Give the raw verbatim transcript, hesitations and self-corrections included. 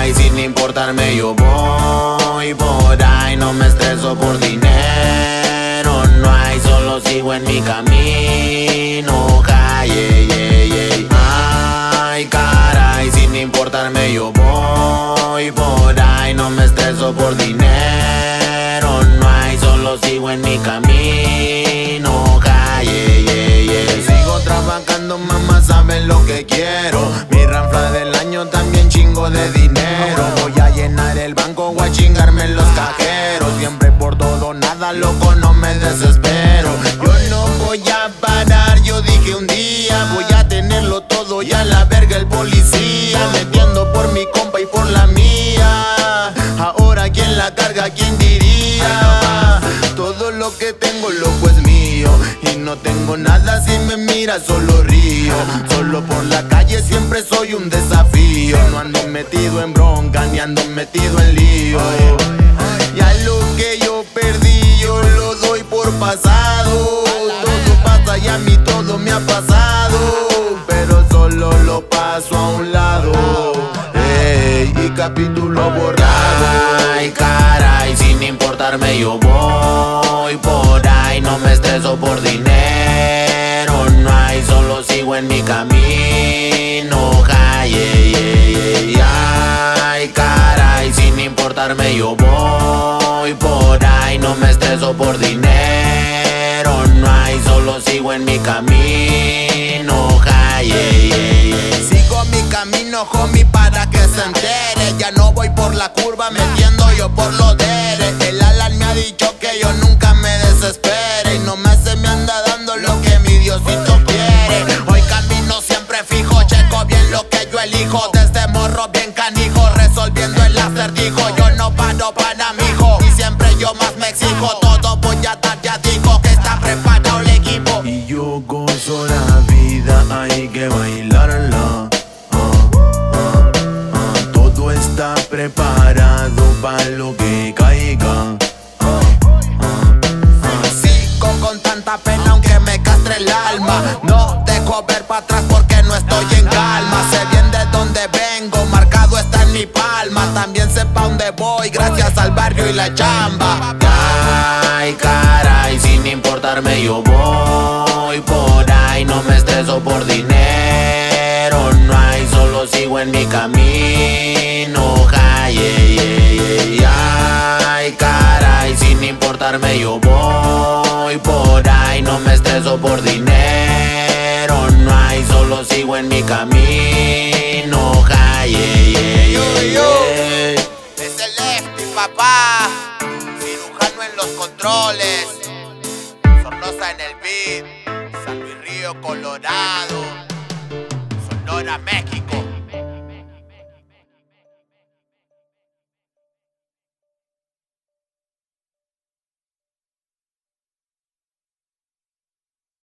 caray, sin importarme yo voy por ahí. No me estreso por dinero, no hay, solo sigo en mi camino. Ay, ey, ey, ey. Ay, caray, sin importarme yo voy por ahí. No me estreso por dinero, no hay, solo sigo en mi camino. Ay, ey, ey, ey. Sigo trabajando, mamá, saben lo que quiero. Mi ranfla del año también chingo de dinero. Voy a llenar el banco, voy a chingarme los cajeros. Siempre por todo, nada, loco, no me desespero. Yo no voy a parar, yo dije un día voy a tenerlo todo y a la verga el policía. Metiendo por mi compa y por la mía. Ahora quién la carga, quién diría. Todo lo que tengo, loco, es mío. Y no tengo nada si me mira, solo río. Solo por la calle siempre soy un desafío. No ando metido en bronca, ni ando metido en lío. Ya lo que yo perdí, yo lo doy por pasado. Todo pasa y a mí todo me ha pasado, pero solo lo paso a un lado. Ey, y capítulo borrado. Ay, caray, sin importarme yo voy por ahí. No me estreso por dinero, no hay, solo sigo en mi camino. Ay, ey, ey, ey. Ay, caray, sin importarme yo voy por ahí. No me estreso por dinero, no hay, solo sigo en mi camino. Ay, ey, ey, ey. Sigo mi camino, homie, para que se entere. Ya no voy por la curva metiendo yo por los deres. El Alan me ha dicho que yo nunca me desespere y no me se me anda dando lo que mi Diosito quiere. Hoy camino siempre fijo, checo bien lo que yo elijo. Desde morro bien canijo, resolviendo el acertijo. Yo no paro para mi hijo y siempre yo más me exijo. Todo voy a dar, ya digo que está preparado el equipo. Y yo gozo la vida, hay que bailarla. Ah, ah, ah. Todo está preparado para lo que caiga. Ah, ah, ah. Sigo con tanta pena aunque me castre el alma. No dejo ver para atrás porque no estoy en calma. Sé bien de dónde vengo, marcado está en mi palma. También sé pa' dónde voy, gracias al barrio y la chamba. Ay, caray, sin importarme yo voy por ahí. No me estreso por dinero, no hay, solo sigo en mi camino. Ay, ey, ey, ey. Ay, caray, sin importarme yo voy por ahí. No me estreso por dinero, no hay, solo sigo en mi camino. Ay, ey, ey, ey, ey. Es el Lefty, papá, cirujano en los controles, Sornosa en el beat, San Luis Río, Colorado, Sonora, México.